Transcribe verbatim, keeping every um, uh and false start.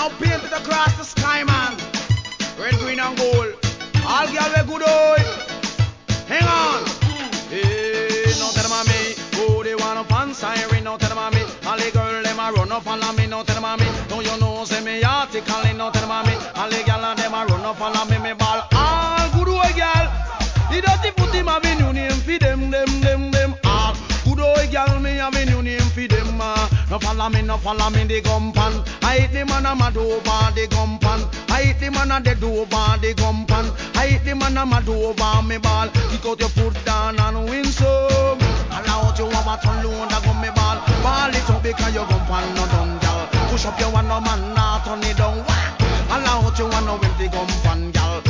Now paint it across the sky, man. Red, green, and gold. All girl we good old. Hang on. Hey, no tell them a me. Oh, they wanna fan siren. No tell them a me. All the girl them a run up follow me. No tell them a me. Don't you know say me article? No tell them a me. All the girl them a run up follow me. Me ball all good old girl. The dirty put him have a new name for them, them, them, them. All good old girl me have a new name for them. Uh. No follow me, no follow me the gumpan. I hate the man a mad over the gumpan. I hate the man a dead over the gumpan. I hate the man a mad over me ball. Kick out your foot down and win some. Allow you have a ton load a gummy ball. Ball it up because your gumpan no done, gal. Push up your one no man now turn it down. Whack. Allow you wanna win the gumpan, gal.